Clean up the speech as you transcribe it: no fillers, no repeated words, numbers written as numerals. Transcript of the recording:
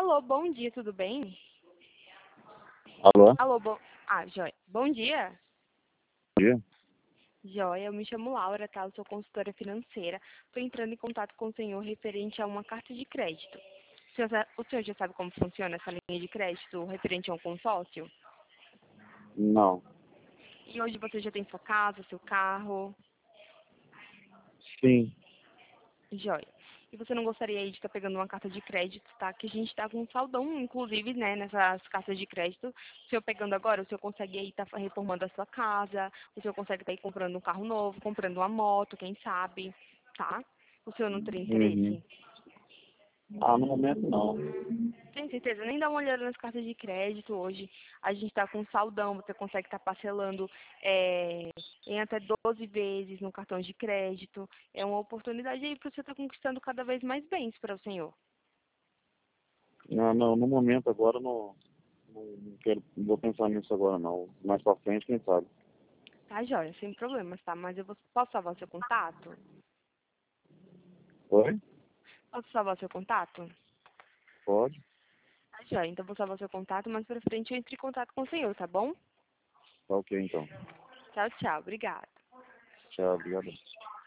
Alô, bom dia, tudo bem? Alô? Alô, joia. Bom dia. Bom dia. Joia, eu me chamo Laura, tá? Eu sou consultora financeira. Estou entrando em contato com o senhor referente a uma carta de crédito. O senhor já sabe como funciona essa linha de crédito referente a um consórcio? Não. E hoje você já tem sua casa, seu carro? Sim. Joia. E você não gostaria aí de estar pegando uma carta de crédito, tá? Que a gente está com um saldão, inclusive, né, nessas cartas de crédito. O senhor pegando agora, o senhor consegue aí estar reformando a sua casa, o senhor consegue estar aí comprando um carro novo, comprando uma moto, quem sabe, tá? O senhor não teria Uhum. interesse? No momento não. Tem certeza? Nem dá uma olhada nas cartas de crédito hoje. A gente está com saldão, você consegue estar parcelando em até 12 vezes no cartão de crédito. É uma oportunidade aí para você estar conquistando cada vez mais bens para o senhor. Não, no momento agora não quero, não vou pensar nisso agora não. Mais pra frente, quem sabe. Tá, joia, sem problemas, tá? Mas posso salvar seu contato? Oi? Posso salvar seu contato? Pode? Tá, joia. Então vou salvar seu contato, mas pra frente eu entre em contato com o senhor, tá bom? Tá ok então. Tchau, tchau. Obrigada. Tchau, obrigado.